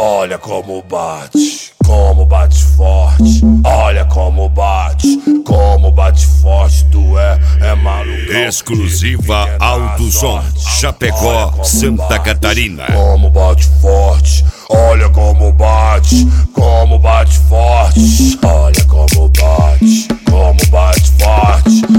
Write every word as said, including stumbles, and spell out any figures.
Olha como bate, como bate forte. Olha como bate, como bate forte. Tu é, é maluco. Exclusiva Alto Som, Chapecó, Santa Catarina. Como bate forte, olha como bate, como bate forte. Olha como bate, como bate forte.